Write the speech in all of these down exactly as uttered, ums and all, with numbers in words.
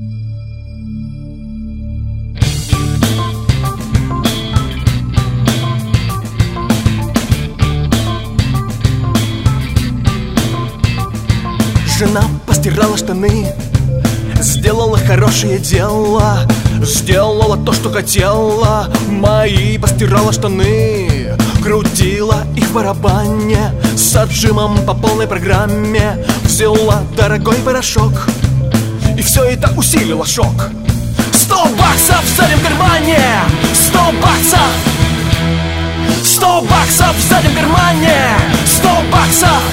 Жена постирала штаны, сделала хорошее дело, сделала то, что хотела. Мои постирала штаны, крутила их в барабане с отжимом по полной программе. Взяла дорогой порошок, и все это усилило шок. Сто баксов в заднем кармане, сто баксов, сто баксов в заднем кармане, сто баксов.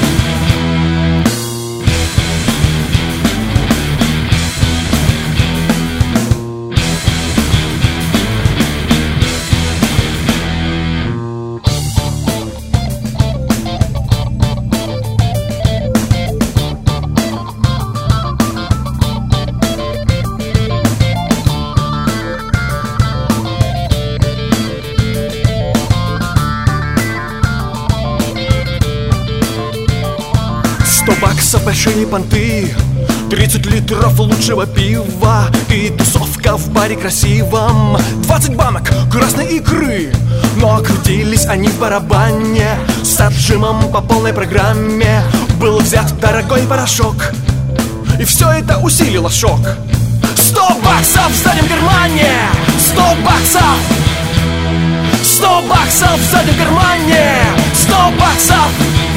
Сто баксов, большие понты, тридцать литров лучшего пива и тусовка в баре красивом. Двадцать банок красной икры, но крутились они в барабане с отжимом по полной программе. Был взят дорогой порошок, и все это усилило шок. Сто баксов в заднем кармане, сто баксов, сто баксов в заднем кармане, сто баксов.